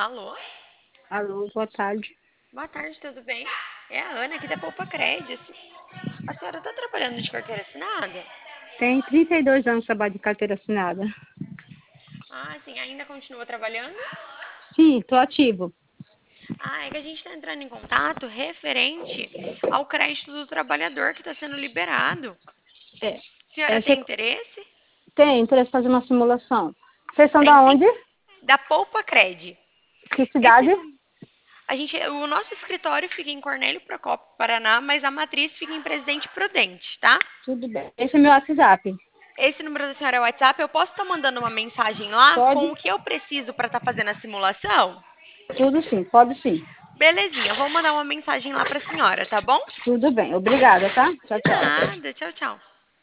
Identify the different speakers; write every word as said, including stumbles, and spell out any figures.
Speaker 1: Alô?
Speaker 2: Alô, boa tarde.
Speaker 1: Boa tarde, tudo bem? É a Ana aqui da Poupa Cred. A senhora está trabalhando de carteira assinada?
Speaker 2: Tem trinta e dois anos de trabalho de carteira assinada.
Speaker 1: Ah, sim, ainda continua trabalhando?
Speaker 2: Sim, tô ativo.
Speaker 1: Ah, é que a gente está entrando em contato referente ao crédito do trabalhador que está sendo liberado.
Speaker 2: É,
Speaker 1: A senhora
Speaker 2: é,
Speaker 1: tem
Speaker 2: você
Speaker 1: interesse?
Speaker 2: tem interesse em fazer uma simulação? Vocês são
Speaker 1: Tem
Speaker 2: da
Speaker 1: sim.
Speaker 2: onde?
Speaker 1: Da Poupa Cred.
Speaker 2: Que
Speaker 1: Esse,
Speaker 2: cidade?
Speaker 1: a gente, o nosso escritório fica em Cornélio Procópio, Paraná, mas a matriz fica em Presidente Prudente, tá?
Speaker 2: Tudo bem. Esse é meu WhatsApp.
Speaker 1: Esse número da senhora é o WhatsApp. Eu posso estar mandando uma mensagem lá com
Speaker 2: Pode?
Speaker 1: o que eu preciso para estar fazendo a simulação?
Speaker 2: Tudo sim, pode sim.
Speaker 1: Belezinha, eu vou mandar uma mensagem lá para a senhora, tá bom?
Speaker 2: Tudo bem. Obrigada, tá? Tchau,
Speaker 1: De
Speaker 2: tchau.
Speaker 1: nada. Tchau, tchau.